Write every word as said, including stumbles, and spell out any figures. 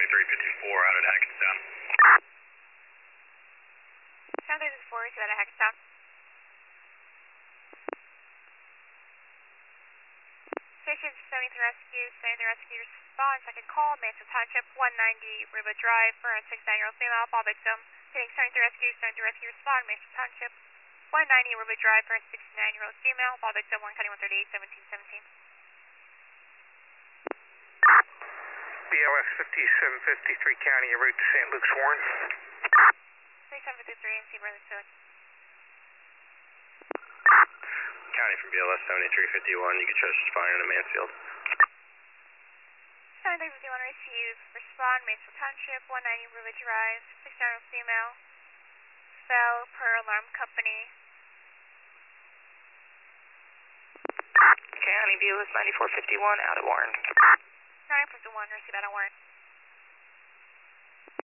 seventy-three fifty-four out at Hackettstown. seventy-three fifty-four, see that at Hackettstown. Station seventy-three Rescue, seventy-three Rescue respond, second call, Mansfield Township, one ninety River Drive for a six-nine-year-old female, ball victim. Hitting seventy-three Rescue, seventy-three Rescue respond, Mansfield Township, one ninety River Drive for a sixty-nine-year-old female, ball victim, one County one thirty-eight, seventeen seventeen. B L S fifty-seven fifty-three County, en route to Saint Luke's Warren. thirty-seven fifty-three and see where this is. County from B L S seventy-three fifty-one, you can trust responding to Mansfield. seventy-three fifty-one receive, respond, Mansfield Township, one ninety River Drive, six-nine-year-old female, fell per alarm company. County B L S ninety-four fifty-one, out of Warren. nine fifty-one, receive out of Warren.